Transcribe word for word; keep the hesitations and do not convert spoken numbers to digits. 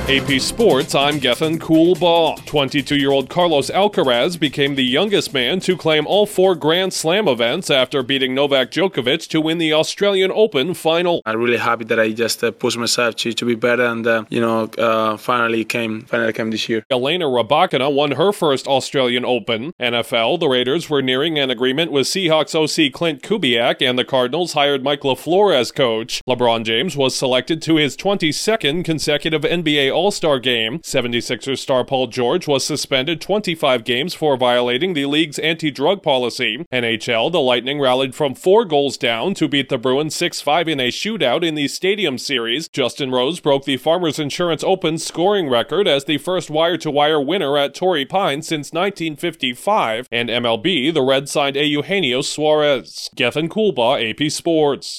A P Sports, I'm Gethin Coolbaugh. twenty-two-year-old Carlos Alcaraz became the youngest man to claim all four Grand Slam events after beating Novak Djokovic to win the Australian Open final. I'm really happy that I just uh, pushed myself to, to be better and, uh, you know, uh, finally came finally came this year. Elena Rybakina won her first Australian Open. N F L, the Raiders were nearing an agreement with Seahawks O C Clint Kubiak, and the Cardinals hired Mike LaFleur as coach. LeBron James was selected to his twenty-second consecutive N B A All-Star game. seventy-sixers star Paul George was suspended twenty-five games for violating the league's anti-drug policy. N H L, the Lightning rallied from four goals down to beat the Bruins six five in a shootout in the Stadium Series. Justin Rose broke the Farmers Insurance Open scoring record as the first wire-to-wire winner at Torrey Pines since nineteen fifty-five. And M L B, the Reds signed Eugenio Suarez. Gethin Coolbaugh, A P Sports.